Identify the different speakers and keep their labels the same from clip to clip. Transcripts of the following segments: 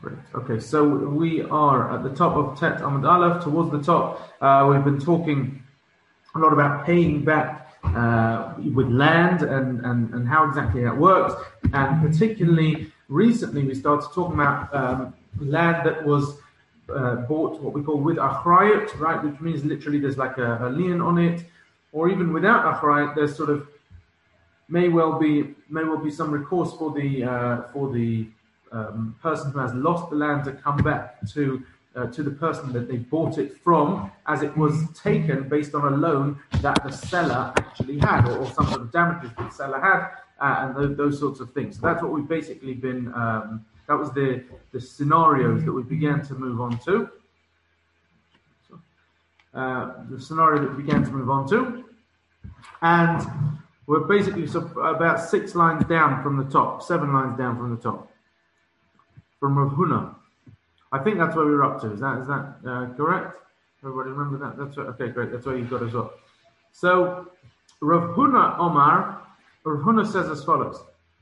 Speaker 1: Great. Okay, so we are at the top of Tet Amud Aleph, towards the top. We've been talking a lot about paying back with land and how exactly that works. And particularly recently, we started talking about land that was bought, what we call with achrayut, right? Which means literally there's like a lien on it, or even without achrayut, there's sort of may well be some recourse for the person who has lost the land to come back to the person that they bought it from, as it was taken based on a loan that the seller actually had, or some sort of damages that the seller had, and those sorts of things. So that's what we've basically been. That was the scenarios that we began to move on to. The scenario that we began to move on to, and we're basically about 6 lines down from the top, 7 lines down from the top, from Rav Huna. I think that's where we were up to. Is that correct? Everybody remember that? That's right. Okay, great. That's where you've got as well. So Rav Huna Omar, Rav Huna says as follows.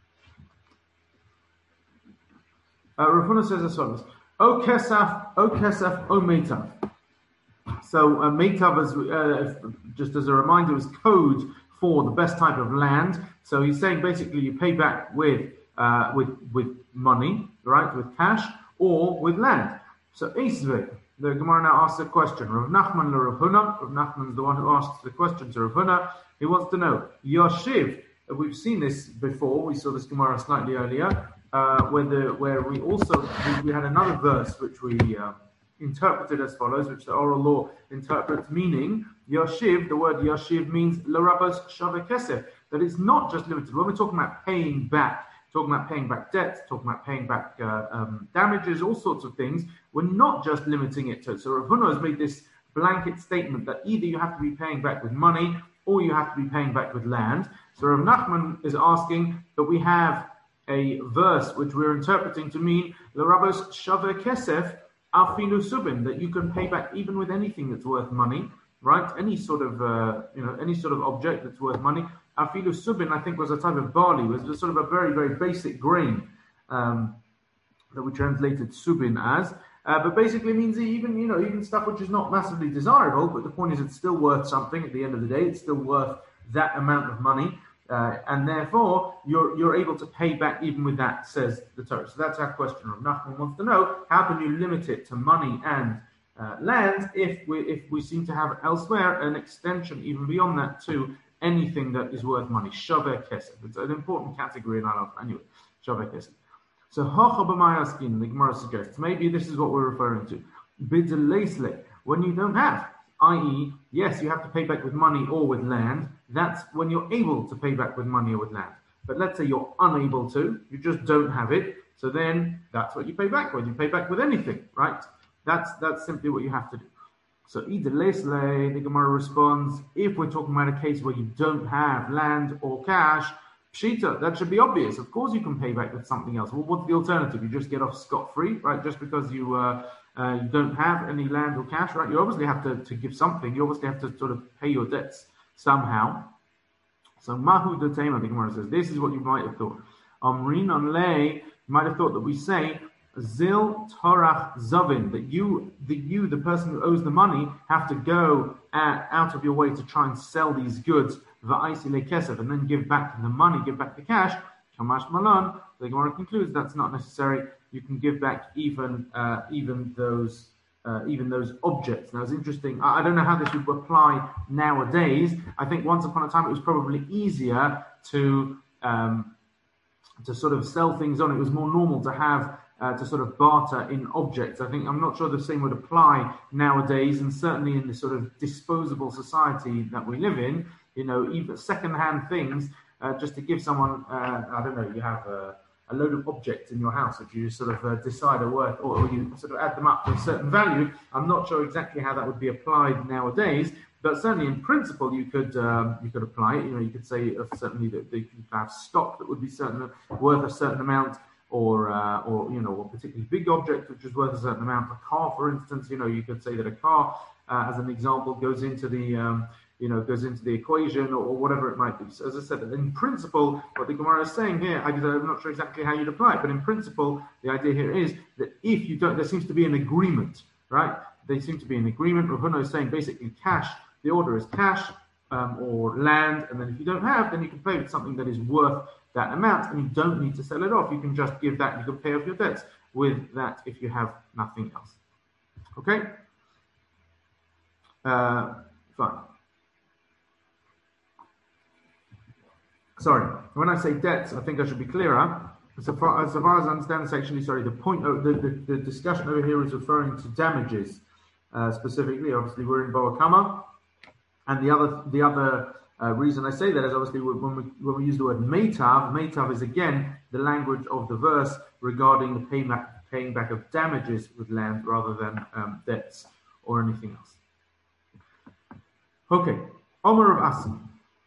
Speaker 1: Rav Huna says as follows. O Kesaf, O Meitav. So Meitav, just as a reminder, is code for the best type of land. So he's saying basically you pay back with money, right, with cash, or with land. So Isve, the Gemara now asks a question. Rav Nachman le Rav Huna. Rav Nachman is the one who asks the question to Rav Huna. He wants to know, Yoshiv, we've seen this before, we saw this Gemara slightly earlier, where we had another verse which we interpreted as follows, which the oral law interprets, meaning Yoshiv, the word Yoshiv means L'Rabos Shaveh Kesef, that it's not just limited. When we're talking about paying back, talking about paying back debts, talking about paying back damages, all sorts of things, we're not just limiting it to. So Rav Huna has made this blanket statement that either you have to be paying back with money or you have to be paying back with land. So Rav Nachman is asking that we have a verse which we're interpreting to mean L'Rabos Shaveh Kesef Afilu Subin, that you can pay back even with anything that's worth money, right? Any sort of object that's worth money. Afilu Subin, I think, was a type of barley, was sort of a very, very basic grain that we translated Subin as. But basically means even stuff which is not massively desirable, but the point is it's still worth something at the end of the day. It's still worth that amount of money. And therefore, you're able to pay back even with that, says the Torah. So that's our question. Rav Nachman wants to know, how can you limit it to money and land if we seem to have elsewhere an extension even beyond that to anything that is worth money? Shaveh Kesef. It's an important category in our life. Anyway, Shaveh Kesef. So Hacha b'mayaskin, the Gemara suggests, maybe this is what we're referring to. B'deleisle, when you don't have, i.e., yes, you have to pay back with money or with land. That's when you're able to pay back with money or with land. But let's say you're unable to, you just don't have it. So then that's what you pay back with. You pay back with anything, right? That's simply what you have to do. So Idelesle, the Gemara responds, if we're talking about a case where you don't have land or cash, Pshita, that should be obvious. Of course you can pay back with something else. Well, what's the alternative? You just get off scot-free, right? Just because you don't have any land or cash, right? You obviously have to give something. You obviously have to sort of pay your debts somehow. So Mahu Dotema, the Gemara says, this is what you might have thought. Amrin on lay, you might have thought that we say, Zil Torach Zavin, that you, the person who owes the money, have to go out of your way to try and sell these goods, Va'isi le Kesef, and then give back the money, give back the cash. Kamash Malan, the Gemara concludes that's not necessary. You can give back even those objects. Now it's interesting. I don't know how this would apply nowadays. I think once upon a time it was probably easier to sort of sell things on. It was more normal to have to sort of barter in objects. I'm not sure the same would apply nowadays, and certainly in the sort of disposable society that we live in. Even second-hand things, just to give someone, you have a load of objects in your house which you sort of decide are worth, or you sort of add them up to a certain value. I'm not sure exactly how that would be applied nowadays, but certainly in principle you could apply it. You could say certainly that you could have stock that would be worth a certain amount, or a particularly big object which is worth a certain amount. A car, for instance, you could say that a car, as an example, goes into the goes into the equation or whatever it might be. So as I said, in principle, what the Gemara is saying here, I'm not sure exactly how you'd apply it, but in principle, the idea here is that if you don't, there seems to be an agreement, right? There seems to be an agreement. Rav Huna is saying basically cash, the order is cash or land, and then if you don't have, then you can pay with something that is worth that amount, and you don't need to sell it off. You can just give that, you can pay off your debts with that if you have nothing else. Okay? Fine. Sorry, when I say debts, I think I should be clearer. So far as I understand, it's actually, the point, the discussion over here is referring to damages specifically. Obviously, we're in Boa Kama, and the other reason I say that is obviously when we use the word meitav is again the language of the verse regarding the paying back of damages with land rather than debts or anything else. Okay, Omer Rav Asi.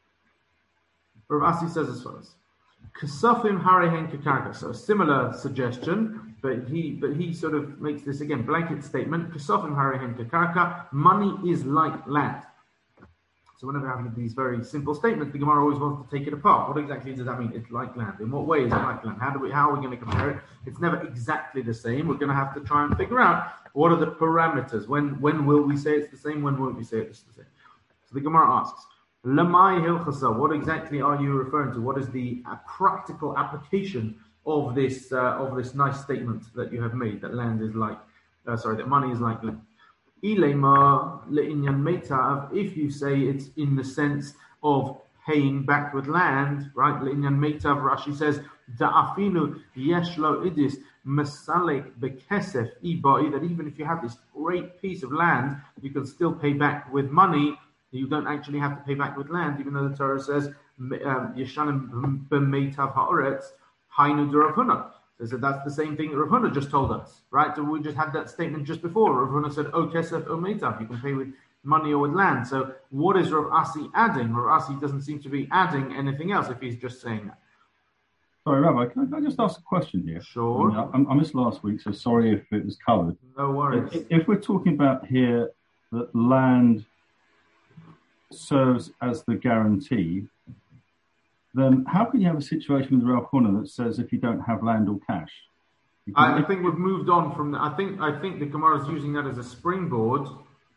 Speaker 1: Rav Asi says as follows: Kasafim harehen kakarka. So a similar suggestion, but he sort of makes this again blanket statement. Kasafim harehen kakarka. Money is like land. So whenever having these very simple statements, the Gemara always wants to take it apart. What exactly does that mean? It's like land. In what way is it like land? How are we going to compare it? It's never exactly the same. We're going to have to try and figure out what are the parameters. When will we say it's the same? When won't we say it's the same? So the Gemara asks, Lamai hilchasa, what exactly are you referring to? What is the practical application of this nice statement that you have made, that land is like, that money is like land? Ilema le'inyan meitav, if you say it's in the sense of paying back with land, right? Le'inyan meitav, Rashi says, da'afinu yesh lo idis masalek bekesef ibai, that even if you have this great piece of land, you can still pay back with money. You don't actually have to pay back with land, even though the Torah says, Yeshanim b'meitav ha'oretz, hainu de Rav Huna. So that's the same thing that Rav Huna just told us, right? So we just had that statement just before. Rav Huna said, O kesef, O meitav, you can pay with money or with land. So what is Rav Asi adding? Rav Asi doesn't seem to be adding anything else if he's just saying that.
Speaker 2: Sorry, Rabbi, can I just ask a question here?
Speaker 1: Sure.
Speaker 2: I missed last week, so sorry if it was covered.
Speaker 1: No worries.
Speaker 2: If we're talking about here that land serves as the guarantee, then how can you have a situation with Rav Huna that says if you don't have land or cash?
Speaker 1: I think we've moved on from that. I think the Gemara is using that as a springboard.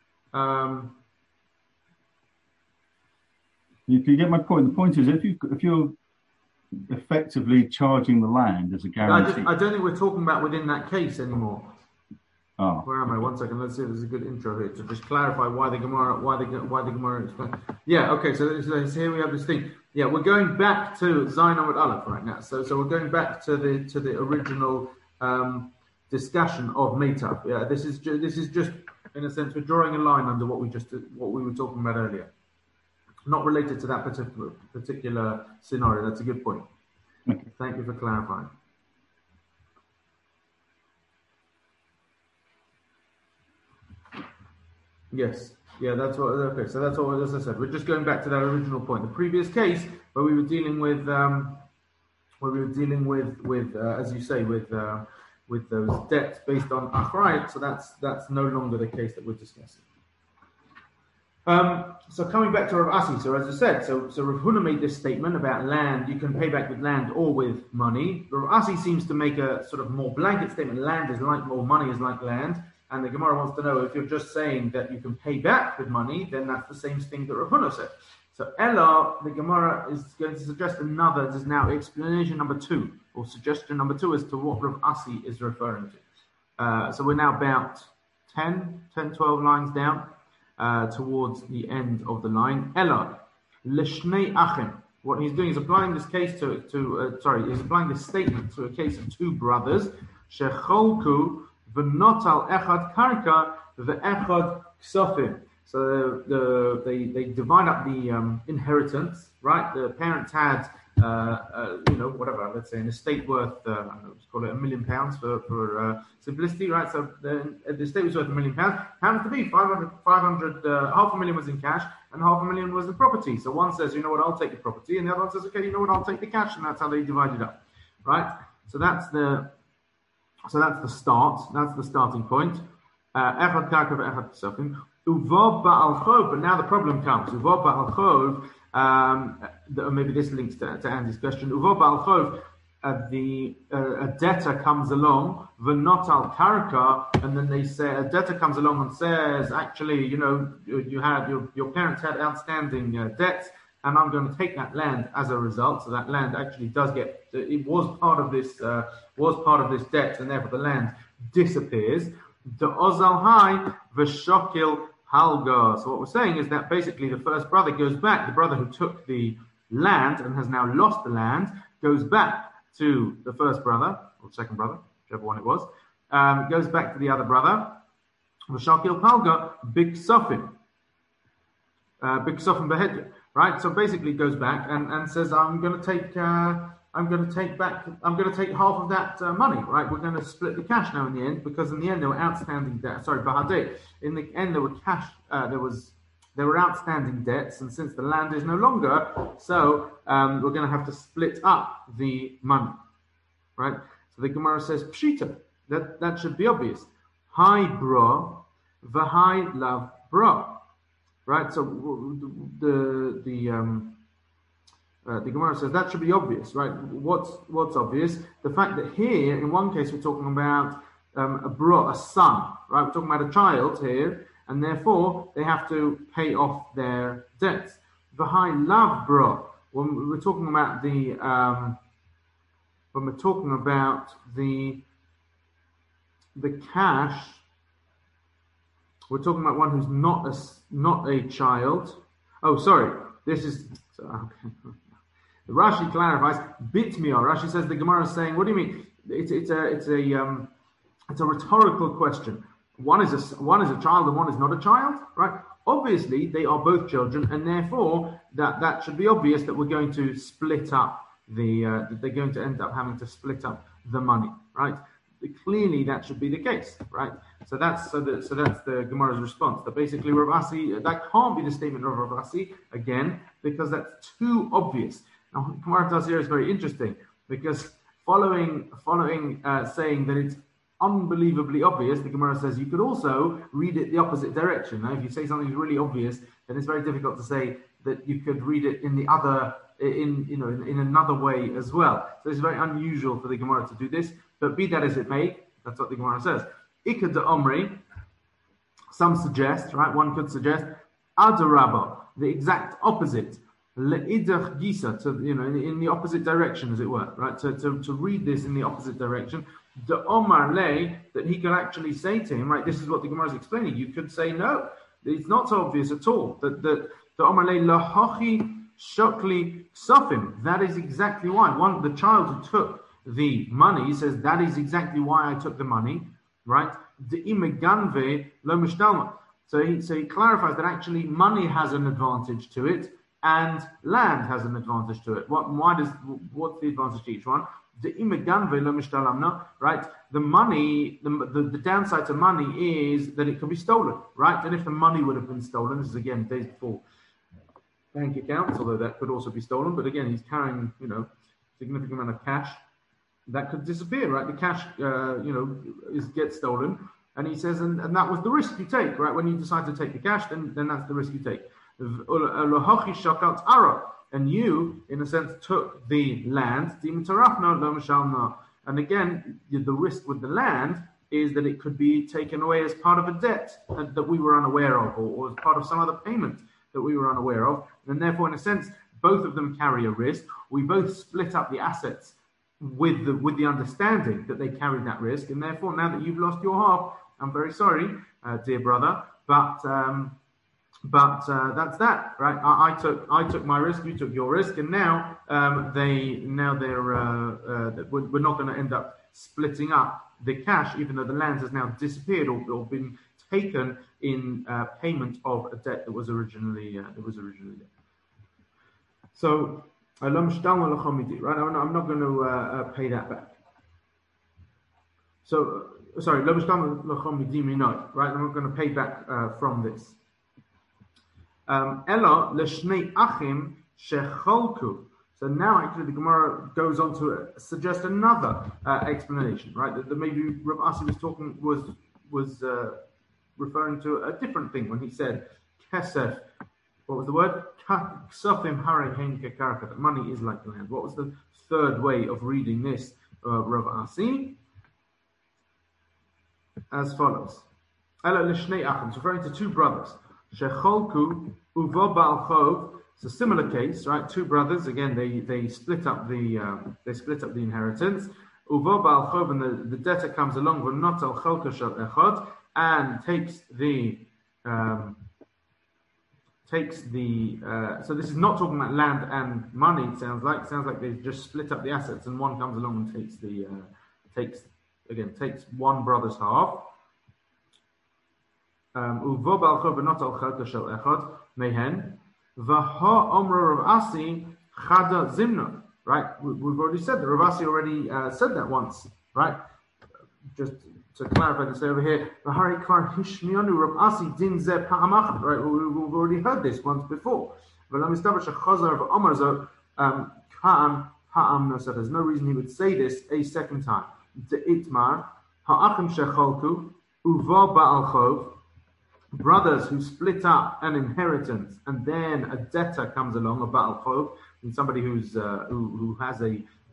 Speaker 2: You get my point. The point is, if you're effectively charging the land as a guarantee,
Speaker 1: I don't think we're talking about within that case anymore.
Speaker 2: Oh.
Speaker 1: Where am I? 1 second. Let's see if there's a good intro here to just clarify why the Gemara explains. Yeah. Okay. So here we have this thing. Yeah, we're going back to Zayin Amud Aleph right now. So we're going back to the original discussion of meitav. Yeah. This is just in a sense we're drawing a line under what we were talking about earlier, not related to that particular scenario. That's a good point.
Speaker 2: Okay.
Speaker 1: Thank you for clarifying. Yes. Yeah, that's what. Okay, so that's what. As I said, we're just going back to that original point. The previous case where we were dealing with, as you say, with those debts based on achrayut. So that's no longer the case that we're discussing. So coming back to Rav Asi. So as I said, so Rav Huna made this statement about land. You can pay back with land or with money. Rav Asi seems to make a sort of more blanket statement. Land is like, or money is like land. And the Gemara wants to know if you're just saying that you can pay back with money, then that's the same thing that Rav Huna said. So Ella, the Gemara is going to suggest another. This is now explanation number 2, or suggestion number 2 as to what Rav Asi is referring to. So we're now about 10, 12 lines down towards the end of the line. Ella, l'shnei achim. What he's doing is applying this case he's applying this statement to a case of 2 brothers. Shecholku. V'notal echad karka ve'echad ksofim. So they divide up the inheritance, right? The parents had, whatever, let's say an estate worth, let's call it £1 million for simplicity, right? So the estate was worth £1 million. Happens to be 500, half a million was in cash and half a million was in property. So one says, you know what, I'll take the property, and the other one says, okay, you know what, I'll take the cash, and that's how they divide it up, right? So that's the start. That's the starting point. Echad karka ve'echad kesafim. Uva ba'al chov, but now the problem comes. Uva ba'al chov, maybe this links to Andy's question. Uva ba'al chov, a debtor comes along, v'not al karka, and then they say a debtor comes along and says, actually, you had your parents had outstanding debts, and I'm going to take that land as a result. So that land actually it was part of this debt, and therefore the land disappears. The ozal hai v'shokil halga. So what we're saying is that basically the first brother goes back. The brother who took the land and has now lost the land goes back to the first brother or second brother, whichever one it was. Goes back to the other brother. V'shokil halga biksofim behedya. Right. So basically goes back and says, I'm going to take half of that money, right? We're going to split the cash now in the end, because in the end there were outstanding debts. Sorry, bahadeh. In the end there were there were outstanding debts, and since the land is no longer, so we're going to have to split up the money, right? So the Gemara says, pshita, that should be obvious. Hi bro, v'hai lav bro, right? So the Gemara says that should be obvious, right? What's obvious? The fact that here, in one case, we're talking about a son, right? We're talking about a child here, and therefore they have to pay off their debts. V'hai lav bro, when we're talking about the cash, we're talking about one who's not a child. Oh, sorry, this is. Rashi clarifies, bitmio. Rashi says the Gemara is saying, what do you mean? It's a rhetorical question. One is a child and one is not a child, right? Obviously, they are both children, and therefore that should be obvious that we're going to split up they're going to end up having to split up the money, right? Clearly, that should be the case, right? So that's the Gemara's response. That basically Rav Asi, that can't be the statement of Rav Asi again, because that's too obvious. Now, Gemara does here is very interesting, because following saying that it's unbelievably obvious, the Gemara says you could also read it the opposite direction. Now, if you say something is really obvious, then it's very difficult to say that you could read it in the other in another way as well. So it's very unusual for the Gemara to do this. But be that as it may, that's what the Gemara says. Ikad de Omri, some suggest, right? One could suggest Adarabba, the exact opposite. Le'idach Gisa, in the opposite direction, as it were, right? To read this in the opposite direction. The Omar Le, that he could actually say to him, right? This is what the Gemara is explaining. You could say no, it's not so obvious at all. That the Omar Le lahachi shokli sofim. That is exactly why the child who took the money says that is exactly why I took the money, right? The imeganve lo mishtalma. So he clarifies that actually money has an advantage to it and land has an advantage to it. What's the advantage to each one? The imeganve lo mishtalamna, right? The money, the downside to money is that it can be stolen, right? And if the money would have been stolen, this is again days before bank accounts, although that could also be stolen. But again, he's carrying significant amount of cash. That could disappear, right? The cash, gets stolen, and he says, and that was the risk you take, right? When you decide to take the cash, then that's the risk you take. And you, in a sense, took the land. And again, the risk with the land is that it could be taken away as part of a debt that we were unaware of, or as part of some other payment that we were unaware of. And therefore, in a sense, both of them carry a risk. We both split up the assets with the understanding that they carried that risk, and therefore now that you've lost your half, I'm very sorry, dear brother, but that's that, right? I took my risk, you took your risk, and now we're not going to end up splitting up the cash, even though the land has now disappeared or been taken in payment of a debt that was originally there. So. Right, I'm not going to pay that back. So, sorry, right, I'm not going to pay back from this. So now actually the Gemara goes on to suggest another explanation, right? That maybe Rav Asi was referring to a different thing when he said kesef. What was the word? Ksofim harehem kekarka. That money is like the land. What was the third way of reading this, Rav Asi? As follows. Ela l'shnei achim. It's referring to two brothers. Shecholku uvo ba'al chov. It's a similar case, right? Two brothers. Again, they split up the inheritance. Uvo ba'al chov, and the debtor comes along with not al cholka shel echad and takes the. So this is not talking about land and money. It sounds like they just split up the assets, and one comes along and takes one brother's half. Uvo ba'al chov not al cholka shel echad mehen. V'ha omra Rav Asi chada zimna. Right, we've already said that. Rav Asi already said that once. Right, just to clarify this over here. V'hari kvar hishmianu Rav Asi din ze pa'amachad. Right, we've already heard this once before. V'lam istaber shechazar v'omar zo ka'am ha'am nosef. There's no reason he would say this a second time. De'itmar ha'achim shecholku uvo ba'al chov. Brothers who split up an inheritance, and then a debtor comes along, a ba'al chov, and somebody who has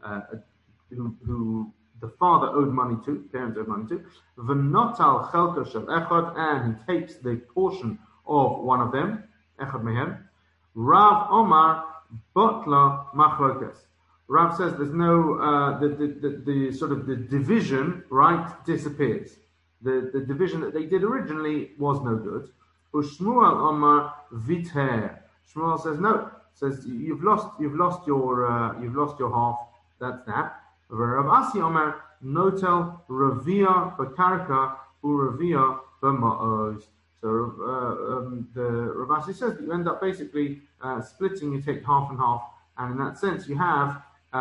Speaker 1: who the father owed money to, parents owed money to, v'notal chelka shel echad, and he takes the portion of one of them, echad mehem. Rav Omar botla machlokas. Rav says there's no the sort of the division, right, disappears. The division that they did originally was no good. Ushmuel Omar viter. Shmuel says no. Says you've lost your half. That's that. Rav Asi Omar notel ravia b'karka uravia b'ma'oz. So the Rav Asi says that you end up basically splitting. You take half and half, and in that sense you have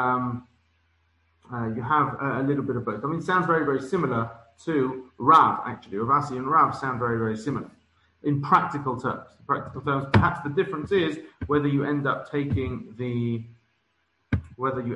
Speaker 1: a little bit of both. I mean, it sounds very, very similar to Rav, actually. Rav Asi and Rav sound very, very similar in practical terms. Perhaps the difference is whether you end up taking the well, it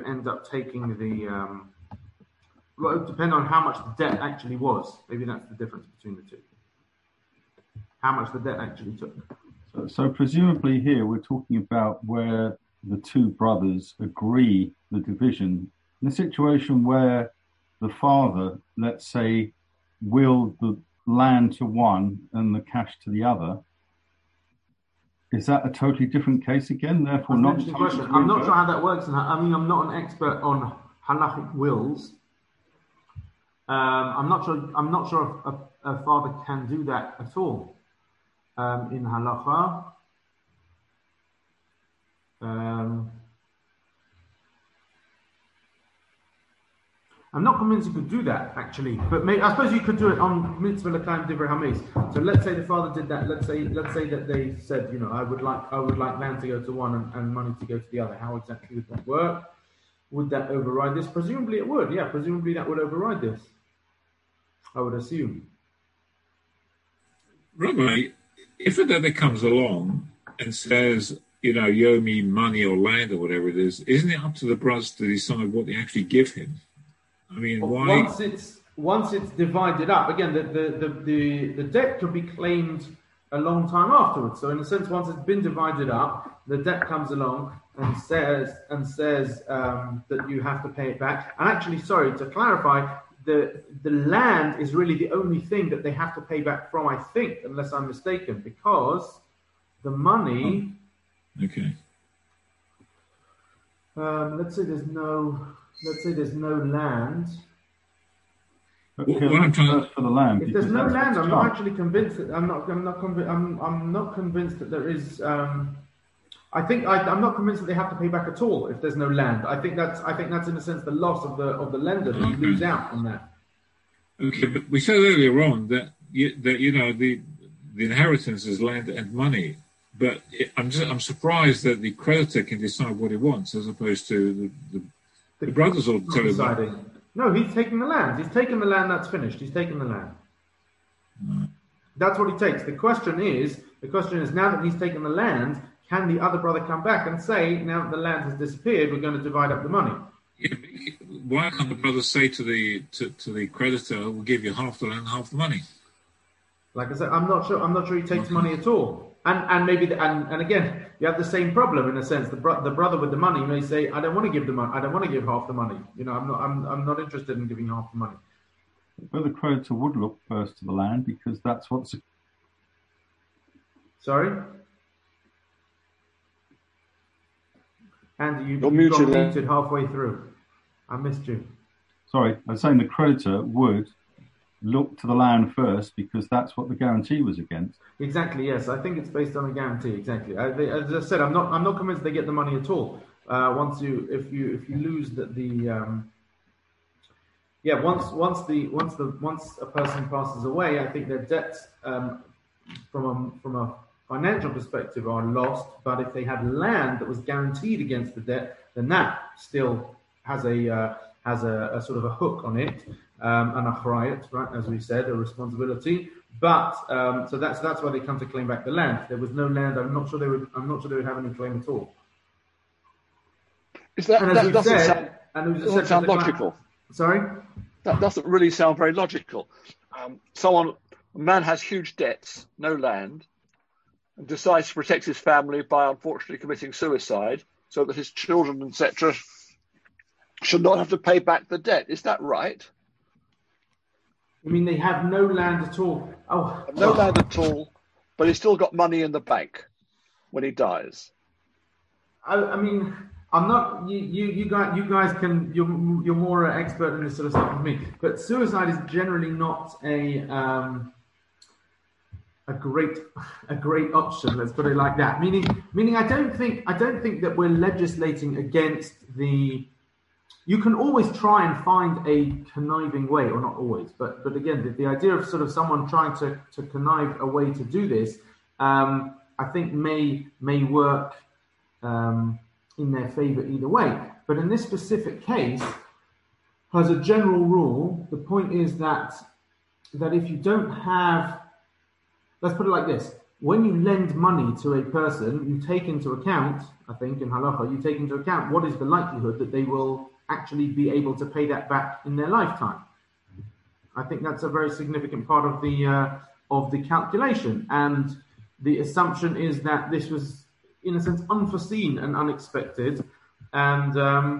Speaker 1: would depend on how much the debt actually was. Maybe that's the difference between the two. How much the debt actually took.
Speaker 2: So presumably here we're talking about where the two brothers agree the division. In a situation where the father, let's say, willed the land to one and the cash to the other, is that a totally different case again? Therefore,
Speaker 1: I'm not sure how that works. I mean, I'm not an expert on halachic wills. I'm not sure if a father can do that at all in halacha. I'm not convinced you could do that, actually. But I suppose you could do it on mitzvah l'chaim divrei hames. So let's say the father did that. Let's say that they said, I would like land to go to one and money to go to the other. How exactly would that work? Would that override this? Presumably it would. Yeah, presumably that would override this. I would assume.
Speaker 3: Rabbi, if a debtor comes along and says, you owe me money or land or whatever it is, isn't it up to the brothers to decide what they actually give him? I mean, why?
Speaker 1: Once it's divided up, again, the debt could be claimed a long time afterwards. So in a sense, once it's been divided up, the debt comes along and says that you have to pay it back. And actually, sorry, to clarify, the land is really the only thing that they have to pay back from, I think, unless I'm mistaken, because the money.
Speaker 3: Okay.
Speaker 1: Let's say there's no land.
Speaker 2: Okay, what I'm trying for the land.
Speaker 1: If there's no land, I'm not actually convinced that I'm not convinced that there is. I'm not convinced that they have to pay back at all if there's no land. I think that's in a sense the loss of the lender that you lose out on that.
Speaker 3: Okay, but we said earlier on that the inheritance is land and money. But I'm surprised that the creditor can decide what he wants as opposed to the brothers all deciding.
Speaker 1: No, he's taking the land. He's taken the land. That's finished. He's taken the land. That's what he takes. The question is now that he's taken the land, can the other brother come back and say, now that the land has disappeared, we're going to divide up the money?
Speaker 3: Yeah, why can't the brother say to the creditor, we'll give you half the land, half the money?
Speaker 1: Like I said, I'm not sure. I'm not sure he takes money at all. And maybe and again, you have the same problem in a sense. The brother with the money may say, I don't want to give the money. I don't want to give half the money. I'm not interested in giving half the money.
Speaker 2: But the creditor would look first to the land because that's what's.
Speaker 1: Sorry. Andy, you got muted halfway through. I missed you.
Speaker 2: Sorry, I was saying the creditor would look to the land first because that's what the guarantee was against.
Speaker 1: Exactly. Yes, I think it's based on a guarantee. Exactly. As I said, I'm not convinced they get the money at all. Once you lose once a person passes away, I think their debts from a financial perspective are lost. But if they had land that was guaranteed against the debt, then that still has a sort of a hook on it, an achrayut, right? As we said, a responsibility. But so that's why they come to claim back the land. If there was no land, I'm not sure they would have any claim at all.
Speaker 4: That doesn't sound logical.
Speaker 1: Sorry?
Speaker 4: That doesn't really sound very logical. A man has huge debts, no land, and decides to protect his family by unfortunately committing suicide so that his children, etc., should not have to pay back the debt. Is that right?
Speaker 1: You mean they have no land at all? Oh,
Speaker 4: no land at all, but he's still got money in the bank when he dies.
Speaker 1: I mean, I'm not. You guys can. You're more expert in this sort of stuff than me. But suicide is generally not a great option. Let's put it like that. Meaning, I don't think that we're legislating against the. You can always try and find a conniving way, or not always, but again, the idea of sort of someone trying to connive a way to do this, I think may work in their favour either way. But in this specific case, as a general rule, the point is that if you don't have, let's put it like this: when you lend money to a person, you take into account, I think in halacha, you take into account what is the likelihood that they will actually be able to pay that back in their lifetime. I think that's a very significant part of the calculation, and the assumption is that this was, in a sense, unforeseen and unexpected, and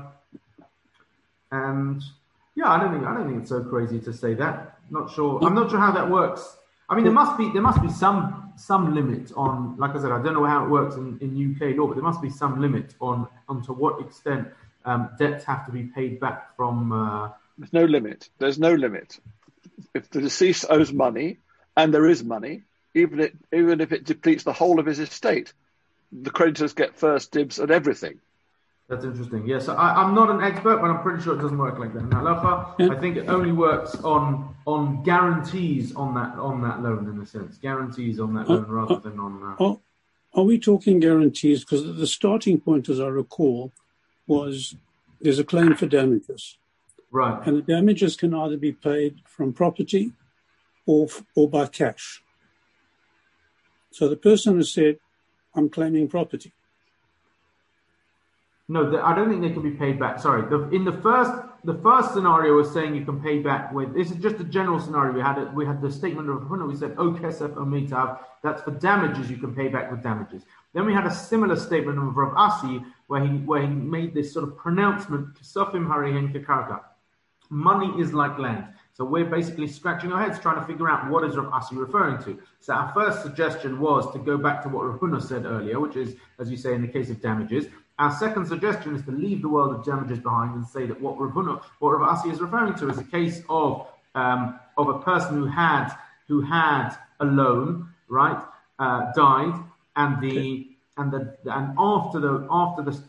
Speaker 1: yeah, I don't think it's so crazy to say that. I'm not sure how that works. I mean, there must be some limit on, like I said, I don't know how it works in UK law, but there must be some limit on to what extent debts have to be paid back from.
Speaker 4: There's no limit. There's no limit. If the deceased owes money, and there is money, even if it depletes the whole of his estate, the creditors get first dibs at everything.
Speaker 1: That's interesting. Yes, I'm not an expert, but I'm pretty sure it doesn't work like that. In halacha, I think it only works on guarantees on that loan, in a sense. Guarantees on that loan rather than on.
Speaker 5: Are we talking guarantees? Because the starting point, as I recall, was there's a claim for damages.
Speaker 1: Right.
Speaker 5: And the damages can either be paid from property or by cash. So the person has said, I'm claiming property.
Speaker 1: No, I don't think they can be paid back. Sorry. In the first scenario was saying you can pay back with, this is just a general scenario. We had the statement of Huna, we said, O kesef, O mitav, that's for damages you can pay back with damages. Then we had a similar statement of Rav Asi where he made this sort of pronouncement, Kesofim harihen kekarka. Money is like land. So we're basically scratching our heads trying to figure out what is Rav Asi referring to. So our first suggestion was to go back to what Rav Huna said earlier, which is, as you say, in the case of damages. Our second suggestion is to leave the world of damages behind and say that what Rav Asi is referring to is a case of a person who had a loan, right, died, and after the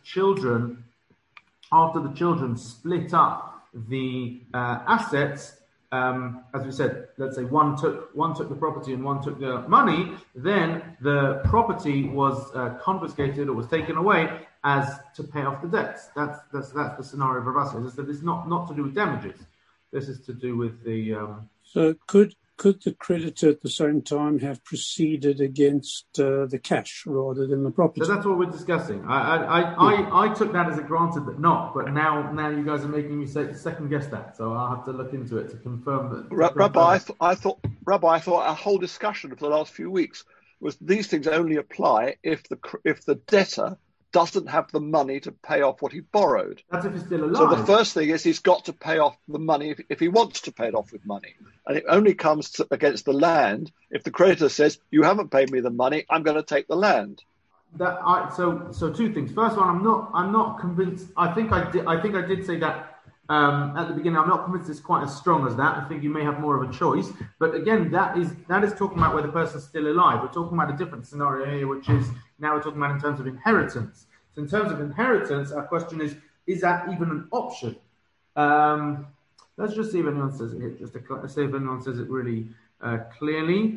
Speaker 1: children split up the assets. As we said, let's say one took the property and one took the money, then the property was confiscated or was taken away as to pay off the debts. That's the scenario of Rav Asi. That it's not to do with damages. This is to do with the.
Speaker 5: So could the creditor at the same time have proceeded against the cash rather than the property?
Speaker 1: So that's what we're discussing. I took that as a granted that not, but now you guys are making me second guess that. So I'll have to look into it to confirm that.
Speaker 4: Rabbi, I thought Rabbi, I thought our whole discussion for the last few weeks was these things only apply if the debtor doesn't have the money to pay off what he borrowed.
Speaker 1: That's if he's still alive.
Speaker 4: So the first thing is he's got to pay off the money if he wants to pay it off with money. And it only comes against the land if the creditor says, you haven't paid me the money, I'm going to take the land.
Speaker 1: So two things. First one, I'm not convinced. I think I did say that at the beginning. I'm not convinced it's quite as strong as that. I think you may have more of a choice. But again, that is talking about where the person's still alive. We're talking about a different scenario here, which is now we're talking about in terms of inheritance. So in terms of inheritance, our question is that even an option? Let's just see if anyone says it here. Just to see if anyone says it really clearly.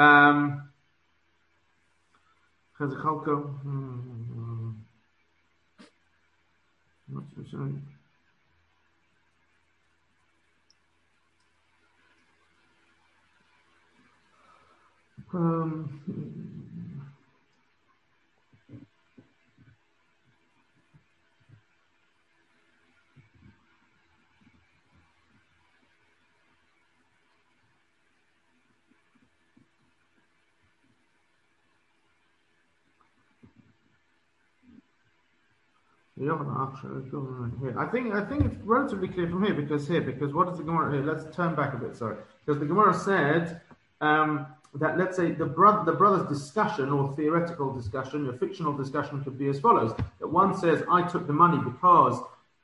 Speaker 1: Not so sure. Here. I think it's relatively clear from here because what does the Gemara here? Let's turn back a bit. Sorry, because the Gemara said that let's say the brothers' discussion or theoretical discussion, or fictional discussion could be as follows: that one says, "I took the money because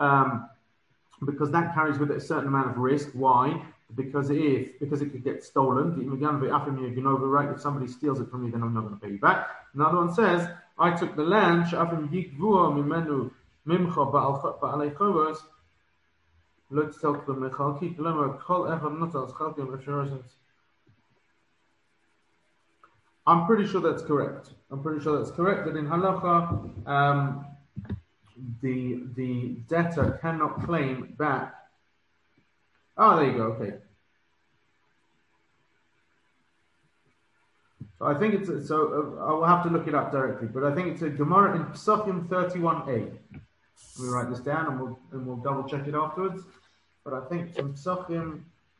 Speaker 1: that carries with it a certain amount of risk. Why? Because it could get stolen. Right? If somebody steals it from me, then I'm not going to pay you back." Another one says, "I took the land." I'm pretty sure that's correct. That in halacha, the debtor cannot claim back. Oh, there you go. Okay. So I think it's I will have to look it up directly, but I think it's a Gemara in Psachim 31a. Let me write this down and we'll double check it afterwards. But I think from Psachim,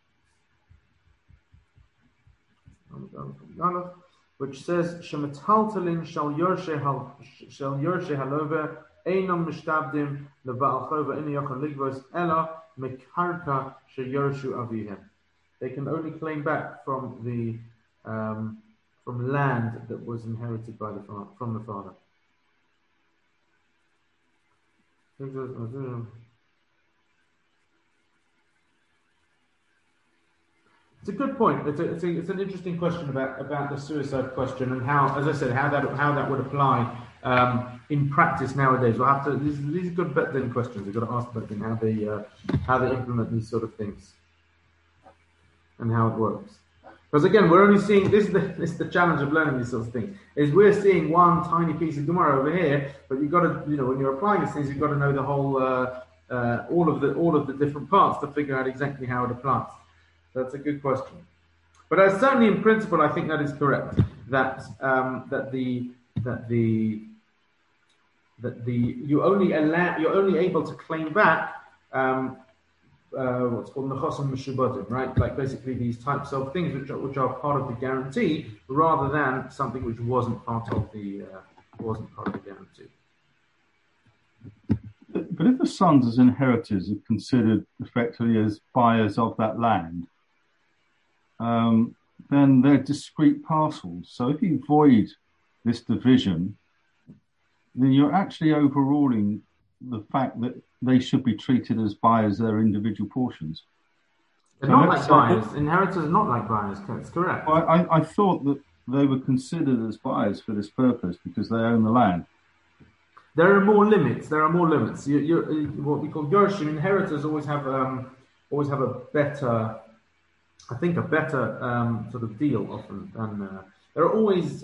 Speaker 1: which says Shemetaltalin shall yorshe halover einam mishtabdim leba'al chova in yachal ligvos ela mekarka sheyorshu avihem. They can only claim back from the from land that was inherited from the father. It's a good point. It's an interesting question about the suicide question and how, as I said, how that would apply in practice nowadays. We'll have to. These are good bet-then questions. We've got to ask Bet-din how they implement these sort of things and how it works. Because again, we're only seeing this is the challenge of learning these sorts of things. Is we're seeing one tiny piece of Gemara over here, but you've got to, when you're applying these things, you've got to know the whole, all of the different parts to figure out exactly how it applies. So that's a good question. But certainly in principle, I think that is correct. That you're only able to claim back. What's called nechosim meshubadim, right? Like basically these types of things which are part of the guarantee, rather than something which wasn't part of the guarantee.
Speaker 2: But if the sons as inheritors are considered effectively as buyers of that land, then they're discrete parcels. So if you void this division, then you're actually overruling the fact that they should be treated as buyers their individual portions.
Speaker 1: They're not like buyers. Inheritors are not like buyers. That's correct.
Speaker 2: I thought that they were considered as buyers for this purpose because they own the land.
Speaker 1: There are more limits. You what we call Yorshim. Inheritors always have a better, I think, sort of deal often than there are always.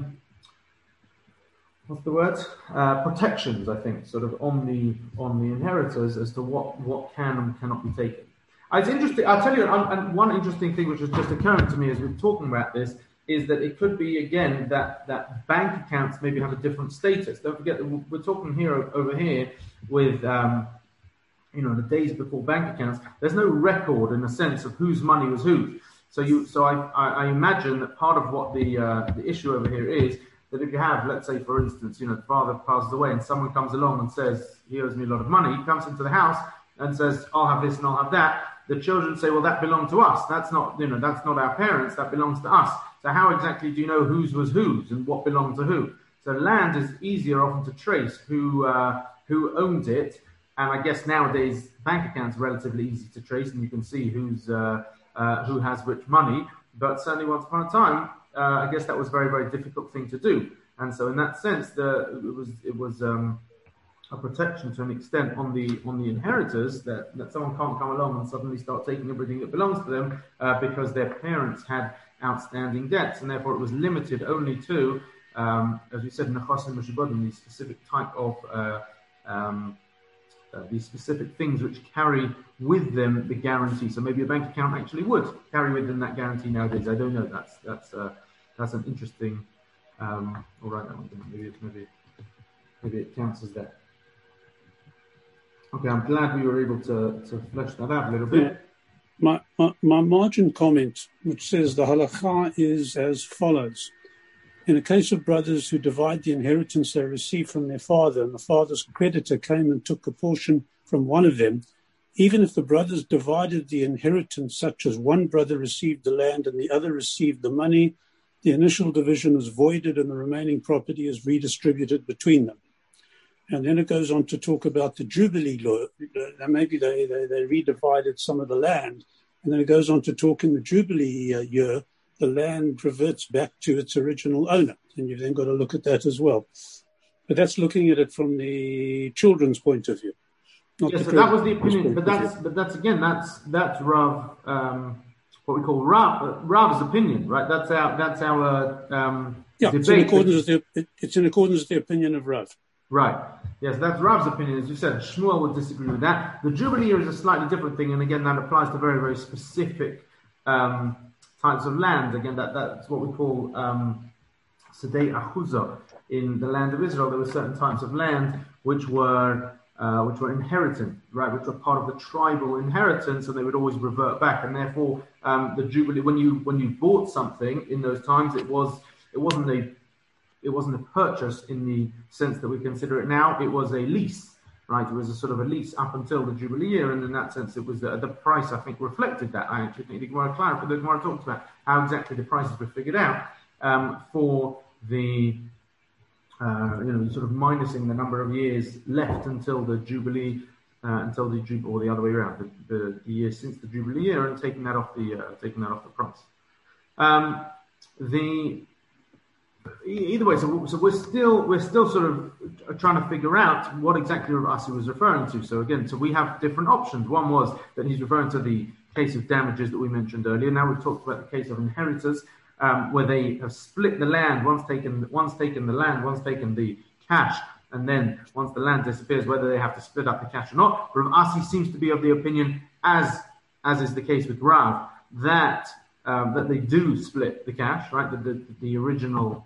Speaker 1: What's the word? Protections, I think, sort of on the inheritors as to what can and cannot be taken. It's interesting. I'll tell you, and one interesting thing which is just occurring to me as we're talking about this is that it could be again that bank accounts maybe have a different status. Don't forget that we're talking over here with the days before bank accounts. There's no record in a sense of whose money was whose. So I imagine that part of what the issue over here is that if you have, let's say, for instance, the father passes away and someone comes along and says, he owes me a lot of money, he comes into the house and says, I'll have this and I'll have that. The children say, well, that belonged to us. That's not our parents, that belongs to us. So how exactly do you know whose was whose and what belonged to who? So land is easier often to trace who owned it. And I guess nowadays bank accounts are relatively easy to trace and you can see who has which money. But certainly once upon a time, I guess that was a very, very difficult thing to do. And so in that sense, it was a protection to an extent on the inheritors that someone can't come along and suddenly start taking everything that belongs to them because their parents had outstanding debts, and therefore it was limited only to, as we said in the Chosim Meshubadim, the specific type of these specific things which carry with them the guarantee. So maybe a bank account actually would carry with them that guarantee nowadays. I don't know. That's an interesting. All right, maybe it counts as that. Okay, I'm glad we were able to flesh that out a little bit.
Speaker 5: Yeah. My margin comment, which says the halakha is as follows. In the case of brothers who divide the inheritance they receive from their father, and the father's creditor came and took a portion from one of them, even if the brothers divided the inheritance, such as one brother received the land and the other received the money, the initial division is voided and the remaining property is redistributed between them. And then it goes on to talk about the Jubilee law. Maybe they redivided some of the land. And then it goes on to talk in the Jubilee year, the land reverts back to its original owner. And you've then got to look at that as well. But that's looking at it from the children's point of view.
Speaker 1: Yes, so that was the opinion. But that's Rav, what we call Rav's opinion, right? That's our debate.
Speaker 5: It's in accordance with the opinion of Rav.
Speaker 1: Right. Yes, that's Rav's opinion. As you said, Shmuel would disagree with that. The Jubilee year is a slightly different thing, and again, that applies to very, very specific types of land. Again, that's what we call Sedei Achuzah. In the land of Israel, there were certain types of land which were inherited, right, which were part of the tribal inheritance, and they would always revert back. And therefore, the Jubilee, when you bought something in those times, it wasn't a purchase in the sense that we consider it now. It was a lease, right? It was a sort of a lease up until the Jubilee year, and in that sense, it was the price. I think reflected that. I actually think the Gemara clarified. The Gemara talks about how exactly the prices were figured out for the sort of minusing the number of years left until the Jubilee, or the other way around, the year since the Jubilee year, and taking that off the price. Either way, so we're still sort of trying to figure out what exactly Rav Asi was referring to. So again, we have different options. One was that he's referring to the case of damages that we mentioned earlier. Now we've talked about the case of inheritors, where they have split the land. One's taken the land, one's taken the cash, and then once the land disappears, whether they have to split up the cash or not. Rav Asi seems to be of the opinion, as is the case with Rav, that they do split the cash, right? The original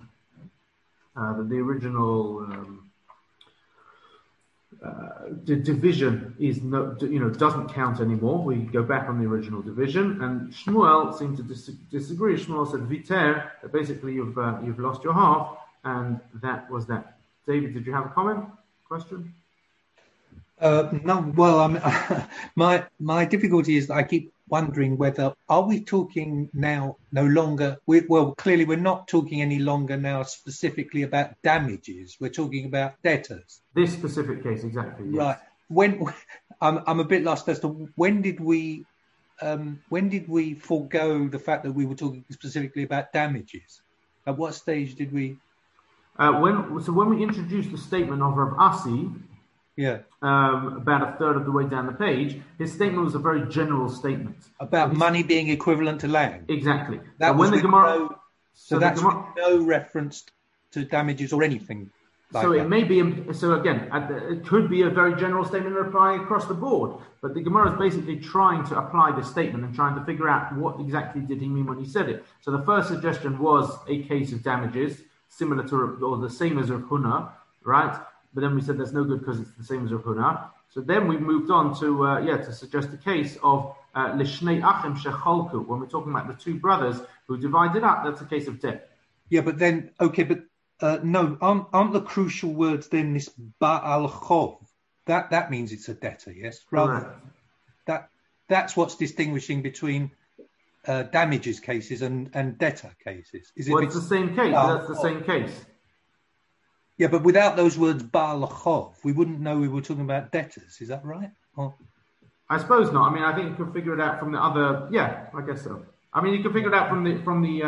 Speaker 1: division is doesn't count anymore. We go back on the original division, and Shmuel seemed to disagree. Shmuel said viter, that basically you've lost your half, and that was that. David, did you have a comment, question?
Speaker 6: No. Well, my difficulty is that I keep wondering whether are we talking now no longer. Clearly we're not talking any longer now specifically about damages. We're talking about debtors.
Speaker 1: This specific case, exactly. Yes.
Speaker 6: Right. When I'm a bit lost as to when did we forego the fact that we were talking specifically about damages? At what stage did we?
Speaker 1: When we introduced the statement of Rav Asi.
Speaker 6: Yeah.
Speaker 1: About a third of the way down the page, his statement was a very general statement
Speaker 6: about money being equivalent to land.
Speaker 1: Exactly.
Speaker 6: That was when the Gemara. That's no reference to damages or anything.
Speaker 1: It may be. So again, it could be a very general statement applying across the board. But the Gemara is basically trying to apply this statement and trying to figure out what exactly did he mean when he said it. So the first suggestion was a case of damages, similar to or the same as Rav Huna, right? But then we said that's no good because it's the same as Rav Huna. So then we moved on to suggest a case of Lishnei achim shecholku. When we're talking about the two brothers who divided up, that's a case of debt.
Speaker 6: Yeah, but then, okay, but no, aren't the crucial words then this ba'al chov? That means it's a debtor, yes? Rather, that's what's distinguishing between damages cases and debtor cases. Is
Speaker 1: it's the same case. That's the same case.
Speaker 6: Yeah, but without those words ba'al chov, we wouldn't know we were talking about debtors. Is that right? Or...
Speaker 1: I suppose not. I mean, I think you can figure it out from the other. Yeah, I guess so. I mean, you can figure it out from the.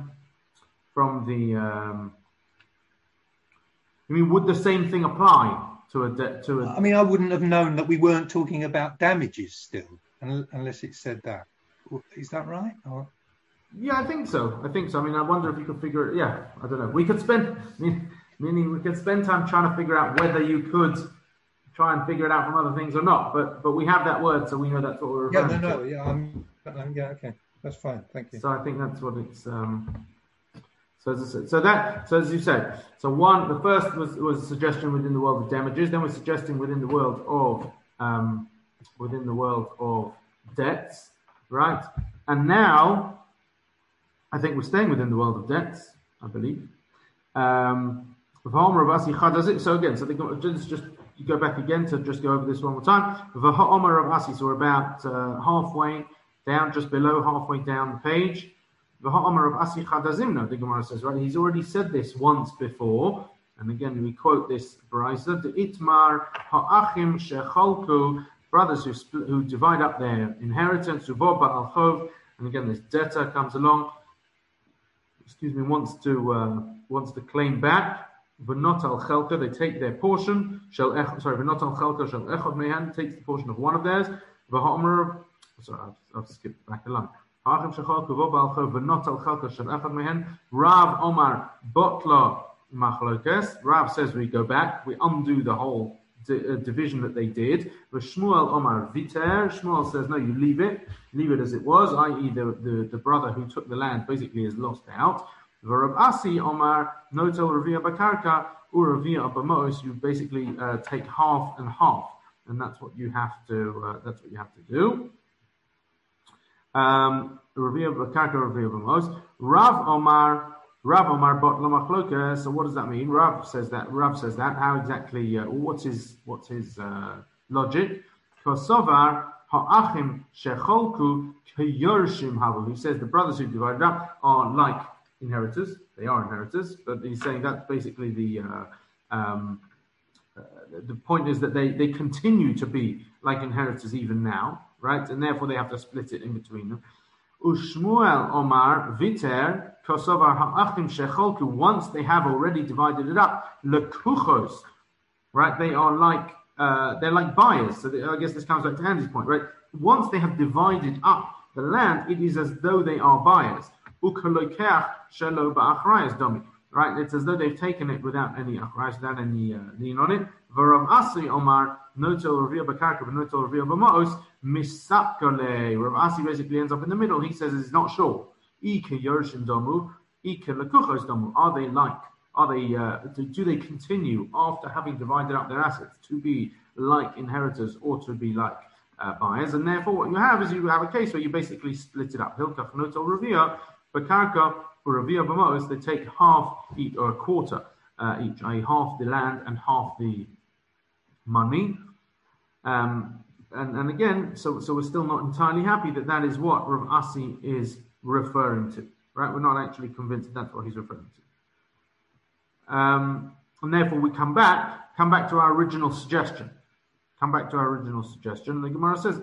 Speaker 1: I mean, would the same thing apply to a debt?
Speaker 6: I mean, I wouldn't have known that we weren't talking about damages still, unless it said that. Is that right? Or...
Speaker 1: Yeah, I think so. I mean, I wonder if you could figure it. Yeah, I don't know. We could spend, meaning we could spend time trying to figure out whether you could try and figure it out from other things or not. But we have that word, so we know that's what we're referring to.
Speaker 6: Yeah, okay, that's fine. Thank you.
Speaker 1: So I think that's what it's. So as you said, the first was a suggestion within the world of damages. Then we're suggesting within the world of debts, right? And now, I think we're staying within the world of debts, I believe. So again, just you go back again to just go over this one more time. So we're about halfway down, just below halfway down the page. The Gemara says, right? He's already said this once before, and again we quote this brisa: "The itmar ha'achim shechalku, brothers who divide up their inheritance, uvo ba'al chov." And again, this debtor comes along. Wants to claim back. V'not al chelka, they take their portion. V'not al chelka shel echad mehan, takes the portion of one of theirs. V'ha'omer, I've skipped back a line. Rav Omar Botla Machlokes. Rav says we go back, we undo the whole division that they did. Shmuel Omar Viter. Shmuel says no, you leave it as it was, i.e. the brother who took the land basically is lost out. Rav Asi Omar Notel Ravia Bakarka Uravia Bamos. You basically take half and half, and that's what you have to. Do. Rav Omar bot lamachloka. So what does that mean? Rav says that. How exactly? What's his logic? Kosovar ha'achim shecholku keyorshim havu. He says the brothers who divided up are like inheritors. They are inheritors, but he's saying that's basically the point is that they continue to be like inheritors even now. Right, and therefore they have to split it in between them. Ushmuel Omar Viter Kosovar Ha'achim Shecholku. Once they have already divided it up, lekuchos. Right, they are like they're like buyers. So I guess this comes back to Andy's point. Right, once they have divided up the land, it is as though they are buyers. Ukalokeach shelo ba'achrayas domi. Right, it's as though they've taken it without any achrayas, without any lien on it. V'Rav Asi Omar Notel Ravia Bakarka v'Notel Ravia B'Maos Misapkole. Rav Asi basically ends up in the middle. He says he's not sure. Ike Yerushin Domu, Ike Lekuchos Domu. Do they continue after having divided up their assets to be like inheritors or to be like buyers? And therefore, what you have is you have a case where you basically split it up. Hilkach Notel Ravia Bakarka or Ravia B'Maos. They take half each or a quarter each, i.e. half the land and half the money. And again, so we're still not entirely happy that is what Rav Asi is referring to, right? We're not actually convinced that's what he's referring to. And therefore we come back to our original suggestion. The Gemara says,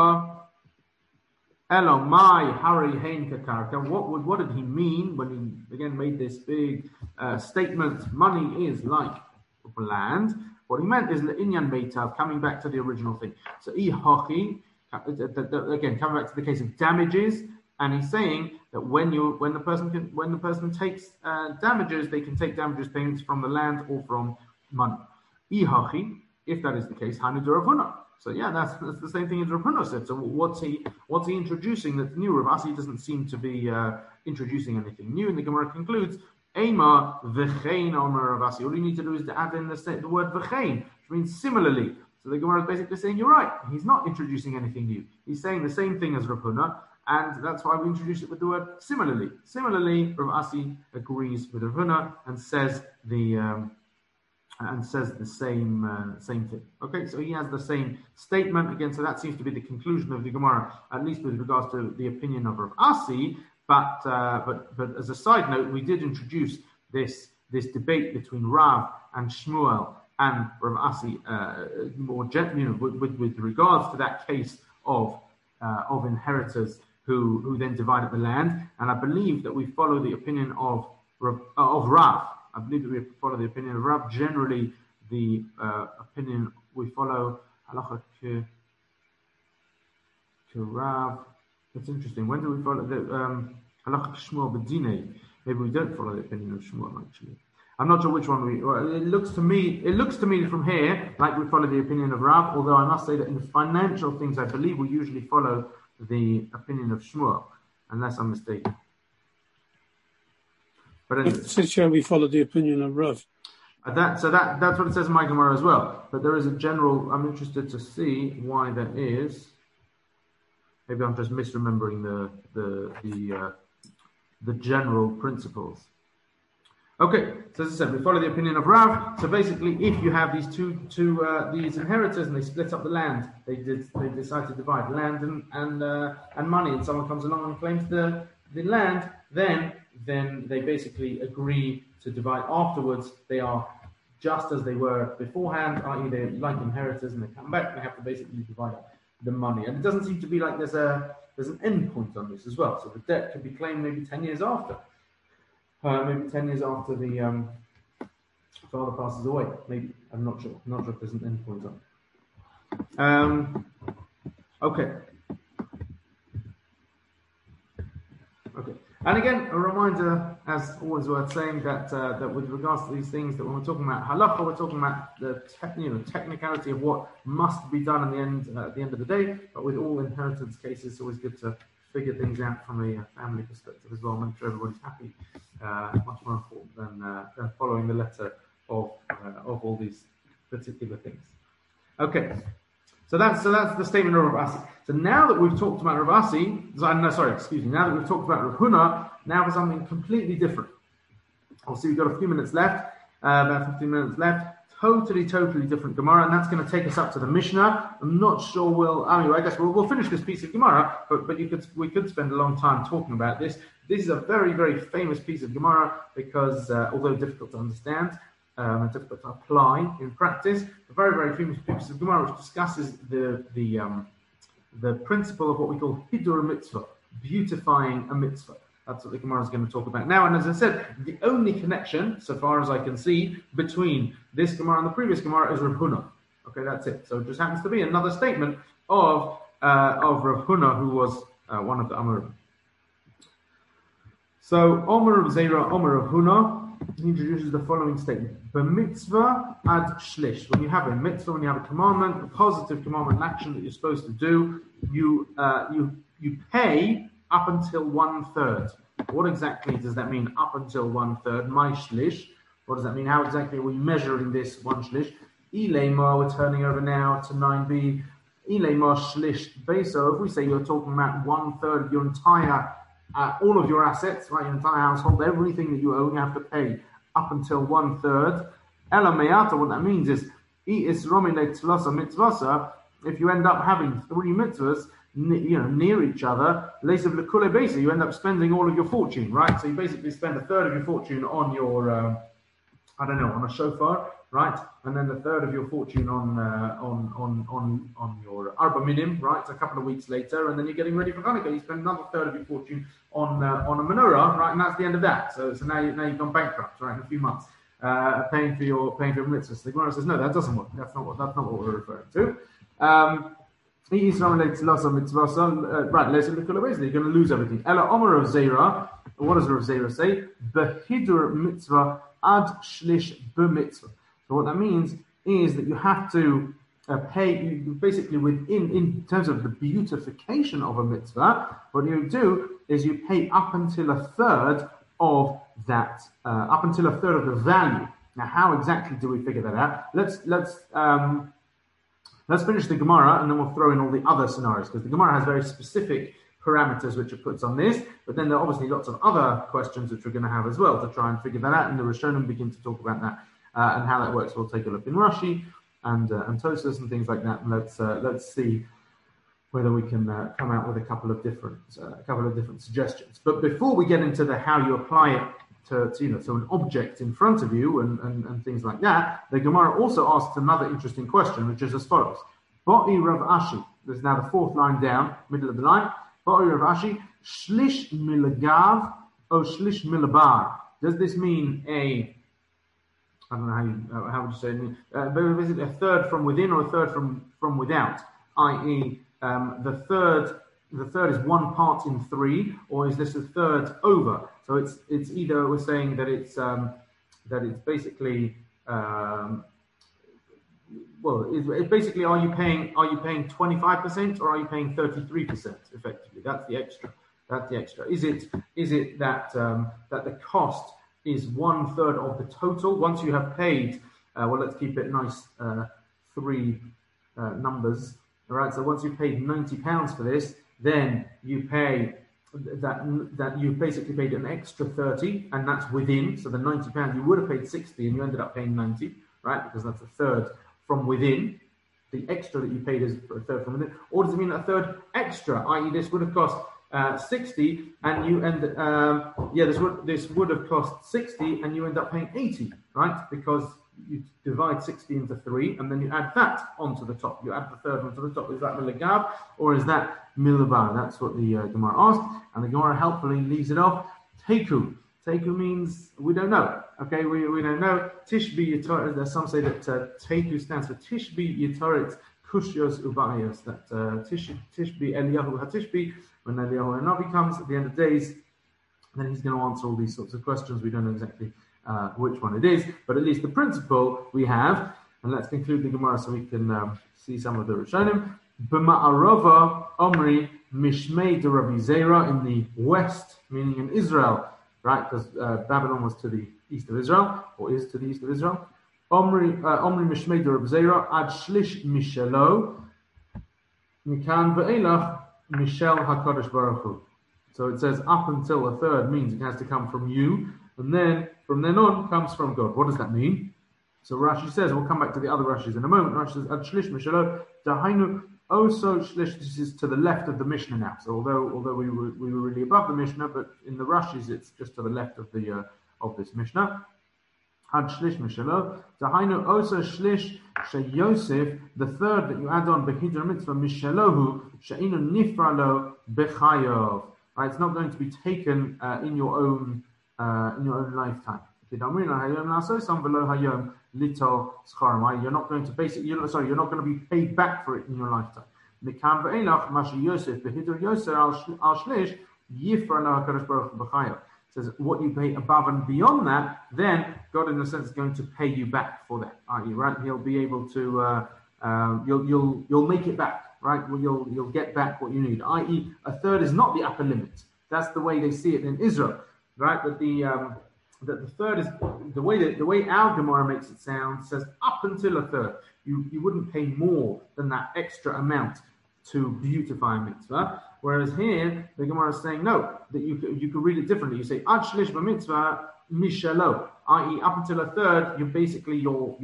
Speaker 1: Elo, my Hari Hein Kakarka. What did he mean when he again made this big statement? Money is like land. What he meant is Inyan Meitav, coming back to the original thing. So Ihochi, again, coming back to the case of damages, and he's saying that when the person takes damages, they can take damages payments from the land or from money. Ihochi, if that is the case, Hanu Rav Huna. So yeah, that's the same thing as Rav Huna said. So what's he introducing that's new? Rav Asi doesn't seem to be introducing anything new, and the Gemara concludes. Ema v'chein Omer Rav Asi. All you need to do is to add in the word v'chein, which means similarly. So the Gemara is basically saying, you're right, he's not introducing anything new. He's saying the same thing as Rav Huna, and that's why we introduce it with the word similarly. Similarly, Rav Asi agrees with Rav Huna and says the same thing. Okay, so he has the same statement again. So that seems to be the conclusion of the Gemara, at least with regards to the opinion of Rav Asi. But as a side note, we did introduce this debate between Rav and Shmuel and Rav Asi more gently, with regards to that case of inheritors who then divided the land. And I believe that we follow the opinion of Rav. I believe that we follow the opinion of Rav. Generally, the opinion we follow halacha to Rav. That's interesting. When do we follow the halacha Shmuel b'dinei? Maybe we don't follow the opinion of Shmuel actually. I'm not sure which one we. Well, it looks to me from here like we follow the opinion of Rav. Although I must say that in the financial things, I believe we usually follow the opinion of Shmuel, unless I'm mistaken. But anyway.
Speaker 5: It says here we follow the opinion of Rav.
Speaker 1: That's what it says in my Gemara as well. But there is a general. I'm interested to see why that is. Maybe I'm just misremembering the general principles. Okay, so as I said, we follow the opinion of Rav. So basically, if you have these these inheritors and they split up the land, they decide to divide land and money, and someone comes along and claims the land, then they basically agree to divide afterwards. They are just as they were beforehand, i.e. they're like inheritors, and they come back and they have to basically divide up the money. And it doesn't seem to be like there's an end point on this as well. So the debt could be claimed maybe 10 years after. Maybe 10 years after the father passes away. Maybe. I'm not sure. I'm not sure if there's an end point on it. Okay. And again, a reminder, as always worth saying, that with regards to these things, that when we're talking about halacha, we're talking about the technicality of what must be done at the end of the day. But with all inheritance cases, it's always good to figure things out from a family perspective as well. Make sure everybody's happy. Much more important than following the letter of all these particular things. Okay. So that's the statement of Rav Asi. So now that we've talked about Rav Asi, now that we've talked about Rav Huna, now for something completely different. Obviously, we've got a few minutes left, about 15 minutes left. Totally different Gemara, and that's going to take us up to the Mishnah. I'm not sure I guess we'll finish this piece of Gemara, but we could spend a long time talking about this. This is a very, very famous piece of Gemara because, although difficult to understand, and difficult to apply in practice, a very, very famous piece of Gemara which discusses the principle of what we call hidur mitzvah, beautifying a mitzvah. That's what the Gemara is going to talk about now. And as I said, the only connection, so far as I can see, between this Gemara and the previous Gemara is Rav Huna. Okay, that's it. So it just happens to be another statement of Rav Huna, who was one of the Amorim. So Omer of Zera, Omer of Huna, he introduces the following statement: B'mitzvah ad shlish. When you have a mitzvah, when you have a commandment, a positive commandment, an action that you're supposed to do, you pay up until 1/3. What exactly does that mean? Up until 1/3. My shlish. What does that mean? How exactly are we measuring this one shlish? Ileimah, we're turning over now to 9b. Ileimah shlish beso. If we say you're talking about 1/3 of your entire all of your assets, right, your entire household, everything that you own, you have to pay up until 1/3. Ela me'ata, what that means is, if you end up having 3 mitzvahs, near each other, you end up spending all of your fortune, right? So you basically spend 1/3 of your fortune on your, on a shofar, right? And then 1/3 of your fortune on your arba minim, right? So a couple of weeks later, and then you're getting ready for Hanukkah. You spend another 1/3 of your fortune on a menorah, right? And that's the end of that. So now you've gone bankrupt, right? In a few months, paying for your mitzvahs. The Gemara says no, that doesn't work. That's not what we're referring to. Right, you're going to lose everything. Ella Omer of Zera. What does Rav Zera say? Behidur mitzvah ad shlish b'mitzvah. So what that means is that you have to pay, basically in terms of the beautification of a mitzvah, what you do is you pay up until 1/3 of that, up until 1/3 of the value. Now, how exactly do we figure that out? Let's finish the Gemara, and then we'll throw in all the other scenarios, because the Gemara has very specific parameters which it puts on this, but then there are obviously lots of other questions which we're going to have as well to try and figure that out, and the Rishonim begin to talk about that and how that works. We'll take a look in Rashi and Tosfos and things like that, and let's see whether we can come out with a couple of different suggestions. But before we get into the how you apply it to an object in front of you and things like that, the Gemara also asks another interesting question, which is as follows: Ba'i Rav Ashi. This is now the fourth line down, middle of the line. Ba'i Rav Ashi, shlish milagav or shlish milabar. Does this mean I don't know how would you say it? Is it a third from within or a third from without? I.e., the third is one part in three, or is this a third over? So it's either we're saying that it's basically it's basically are you paying 25% or are you paying 33% effectively? That's the extra. Is it that the cost is 1/3 of the total once you have paid? Let's keep it nice. Three numbers. All right. So once you've paid £90 for this, then you pay that you've basically paid an extra 30, and that's within. So the £90 you would have paid 60, and you ended up paying 90, right? Because that's a third from within. The extra that you paid is a third from within. Or does it mean a third extra? I.e., this would have cost 60, and you this would have cost 60, and you end up paying 80, right? Because you divide 60 into 3, and then you add that onto the top. You add the third onto the top. Is that milagab or is that milabar? That's what the Gemara asked, and the Gemara helpfully leaves it off. Teiku. Teiku means we don't know. Okay, we don't know. Tishbi Yitoret. Some say that Teiku stands for Tishbi Yitoret Kushios Ubayos. That Tishbi Eliyahu Hatishbi. When Eliyahu Hanavi comes at the end of days, then he's going to answer all these sorts of questions. We don't know exactly which one it is, but at least the principle we have. And let's conclude the Gemara so we can see some of the Rishonim. B'ma'arova Omri Mishmei de Rabbi Zera, in the west, meaning in Israel, right? Because Babylon was to the east of Israel, or is to the east of Israel. Omri Mishmei de Rabbi Zera ad shlish mishelo mikan ve'elach mishel HaKadosh Baruch Hu. So it says up until a third means it has to come from you, and then from then on comes from God. What does that mean? So Rashi says, we'll come back to the other Rashis in a moment. Rashi says, ad shlish mishelo dahainu oso shlish. This is to the left of the Mishnah now. So although we were really above the Mishnah, but in the Rashis it's just to the left of the of this Mishnah. Ad shlish mishelo dahainu oso shlish she Yosef, the third that you add on behidra mitzvah mishelohu she'inu nifralo bechayov. Right, it's not going to be taken in your own lifetime. You're not going to you're not going to be paid back for it in your lifetime. It says what you pay above and beyond that, then God in a sense is going to pay you back for that. Right? He'll be able to you'll make it back. Right, well, you'll get back what you need. I.e., a third is not the upper limit. That's the way they see it in Israel, right? That the third is the way our Gemara makes it sound. Says up until a third, you wouldn't pay more than that extra amount to beautify a mitzvah. Whereas here the Gemara is saying no, that you could read it differently. You say ad shlish b'mitzvah mishalo, i.e., up until a third, you're basically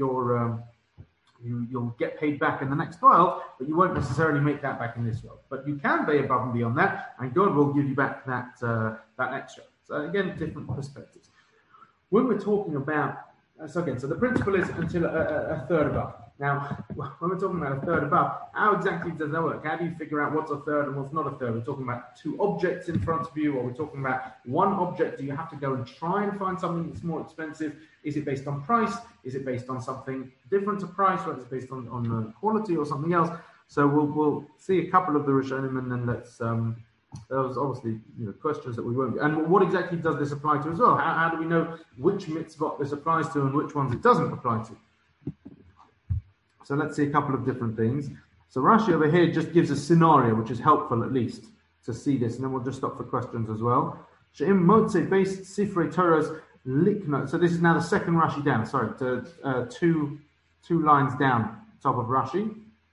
Speaker 1: you'll get paid back in the next 12, but you won't necessarily make that back in this world. But you can pay above and beyond that, and God will give you back that extra. So again, different perspectives. When we're talking about, so the principle is until a third above. Now, when we're talking about a third above, how exactly does that work? How do you figure out what's a third and what's not a third? We're talking about two objects in front of you, or we're talking about one object. Do you have to go and try and find something that's more expensive? Is it based on price? Is it based on something different to price? Or is it based on quality or something else? So we'll see a couple of the Rishonim, and then let's. Those obviously questions that we won't. And what exactly does this apply to as well? How do we know which mitzvot this applies to and which ones it doesn't apply to? So let's see a couple of different things. So Rashi over here just gives a scenario, which is helpful at least to see this, and then we'll just stop for questions as well. She'im motze based sifrei Torah's likno. So this is now the second Rashi down. Sorry, two lines down, top of Rashi.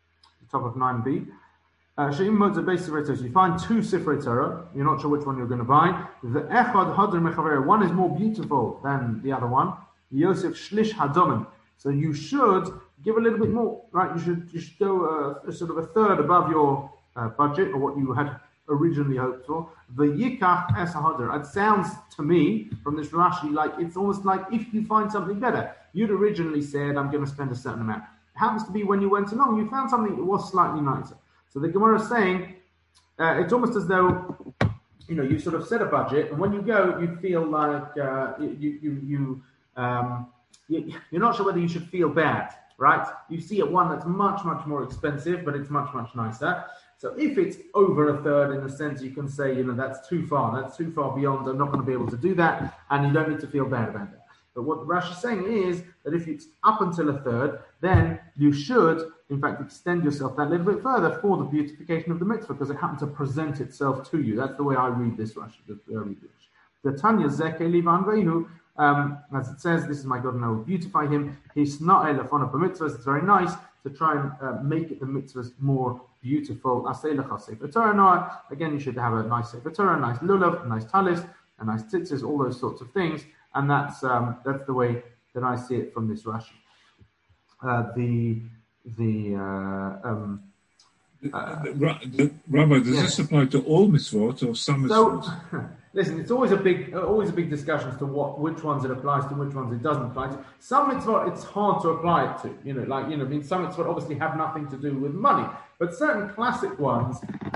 Speaker 1: top of 9b. She'im motzeh beis Sifrei Torah. You find two Sifrei Torah. You're not sure which one you're going to buy. The echad hadar mechaver. One is more beautiful than the other one. Yosef shlish hadomim. So you should give a little bit more, right? You should go sort of a third above your budget or what you had originally hoped for. The yikach es hadar. It sounds to me from this Rashi like it's almost like if you find something better. You'd originally said, I'm going to spend a certain amount. It happens to be when you went along, you found something that was slightly nicer. So the Gemara is saying, it's almost as though, you sort of set a budget, and when you go, you feel like you're not sure whether you should feel bad, right? You see one that's much, much more expensive, but it's much, much nicer. So if it's over a third, in a sense, you can say, that's too far. That's too far beyond. I'm not going to be able to do that, and you don't need to feel bad about that. But what Rashi is saying is that if it's up until a third, then you should, in fact, extend yourself that little bit further for the beautification of the mitzvah, because it happens to present itself to you. That's the way I read this Rashi. The Tanya Zeke Livan Vehu, as it says, this is my God, and I will beautify him. He's not a lafon mitzvahs. It's very nice to try and make the mitzvahs more beautiful. Again, you should have a nice Sefer Torah, a nice lulav, a nice talis, a nice tzitzis, all those sorts of things. And that's the way that I see it from this Rashi.
Speaker 3: Rabbi, does this apply to all mitzvot or some mitzvot?
Speaker 1: So, listen, it's always a big discussion as to which ones it applies to, which ones it doesn't apply to. Some mitzvot it's hard to apply it to. Some mitzvot obviously have nothing to do with money, but certain classic ones.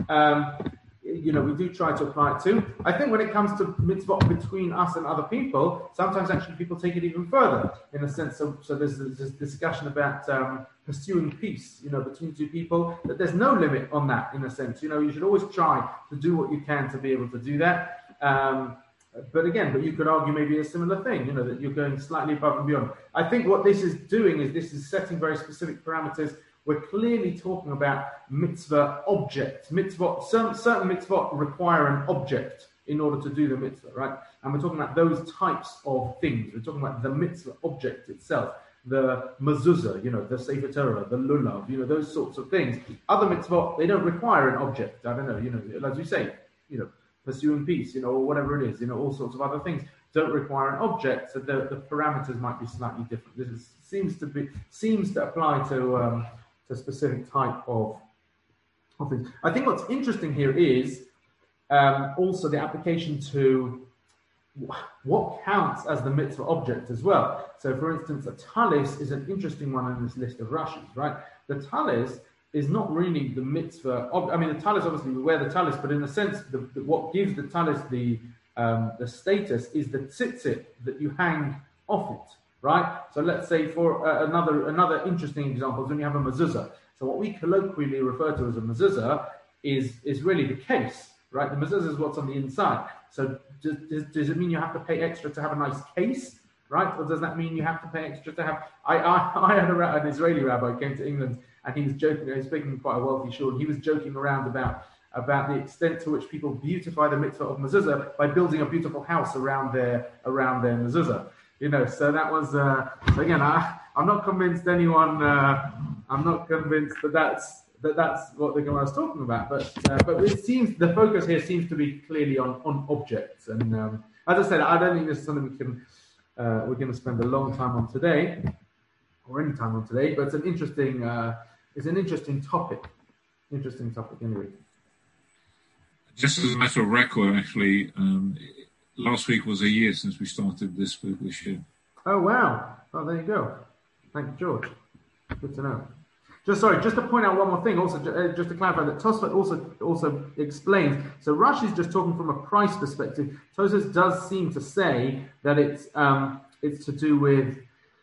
Speaker 1: We do try to apply it to. I think when it comes to mitzvot between us and other people, sometimes actually people take it even further, in a sense. So there's this discussion about pursuing peace, between two people, that there's no limit on that, in a sense. You should always try to do what you can to be able to do that. But you could argue maybe a similar thing, that you're going slightly above and beyond. I think what this is doing is this is setting very specific parameters. We're clearly talking about mitzvah object. Certain mitzvah require an object in order to do the mitzvah, right? And we're talking about those types of things. We're talking about the mitzvah object itself, the mezuzah, the Sefer Torah, the lulav, those sorts of things. Other mitzvah, they don't require an object. I don't know, as we say, pursuing peace, or whatever it is, all sorts of other things don't require an object, so the parameters might be slightly different. This seems to apply to a specific type of things. I think what's interesting here is also the application to what counts as the mitzvah object as well. So, for instance, a talis is an interesting one in this list of Rashis, right? The talis is not really the mitzvah. The talis, obviously, we wear the talis, but in a sense, what gives the talis the status is the tzitzit that you hang off it. Right? So let's say for another interesting example is when you have a mezuzah. So what we colloquially refer to as a mezuzah is really the case, right? The mezuzah is what's on the inside. So does it mean you have to pay extra to have a nice case, right? Or does that mean you have to pay extra to have... I had an Israeli rabbi who came to England, and he was joking. He was speaking quite a wealthy shul. He was joking around about the extent to which people beautify the mitzvah of mezuzah by building a beautiful house around their mezuzah. So that was, again, I'm not convinced anyone, I'm not convinced that that's what the Gemara is talking about, but it seems, the focus here seems to be clearly on objects. And as I said, I don't think this is something we're going to spend a long time on today, or any time on today, but it's an interesting topic. Interesting topic anyway.
Speaker 3: Just as a matter of record, actually, last week was a year since we started this year.
Speaker 1: Oh, wow. Oh, there you go. Thank you, George. Good to know. Just to point out one more thing, also, just to clarify that Tosfot also explains, so Rashi's just talking from a price perspective. Tosfot does seem to say that it's to do with,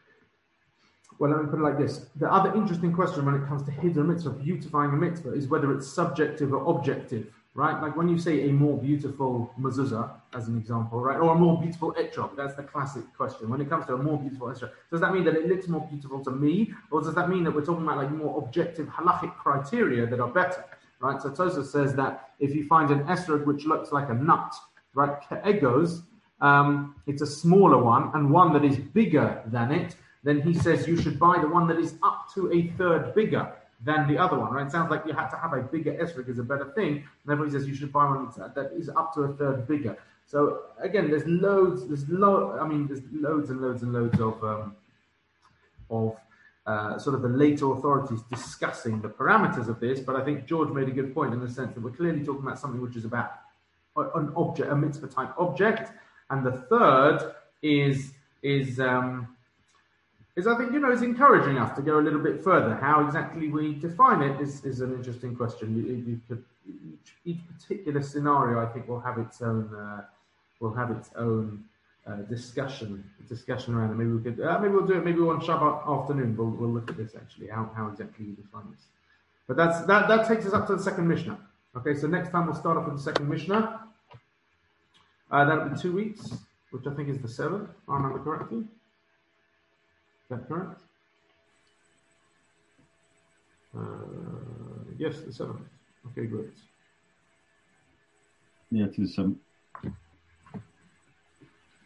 Speaker 1: well, let me put it like this. The other interesting question when it comes to hiddur mitzvah, beautifying a mitzvah, is whether it's subjective or objective. Right, like when you say a more beautiful mezuzah, as an example, right, or a more beautiful etrog, that's the classic question. When it comes to a more beautiful etrog, does that mean that it looks more beautiful to me, or does that mean that we're talking about like more objective halachic criteria that are better, right? So Tosfos says that if you find an etrog which looks like a nut, right, ke'egos, it's a smaller one, and one that is bigger than it, then he says you should buy the one that is up to a third bigger. than the other one, right? It sounds like you have to have a bigger esrog is a better thing, and everybody says you should buy one that is up to a third bigger. So again, there's loads and loads of sort of the later authorities discussing the parameters of this, but I think George made a good point in the sense that we're clearly talking about something which is about an object, a mitzvah type object, and the third is I think is encouraging us to go a little bit further. How exactly we define it is an interesting question. Each particular scenario, I think, will have its own discussion around it. Maybe we could maybe we'll do it. Maybe on Shabbat afternoon we'll look at this actually. How exactly we define this. But that takes us up to the second Mishnah. Okay, so next time we'll start off with the second Mishnah. That'll be 2 weeks, which I think is the 7th, if I remember correctly. Is that correct? Yes, the 7th. Okay, great.
Speaker 2: Yeah, it is 7th.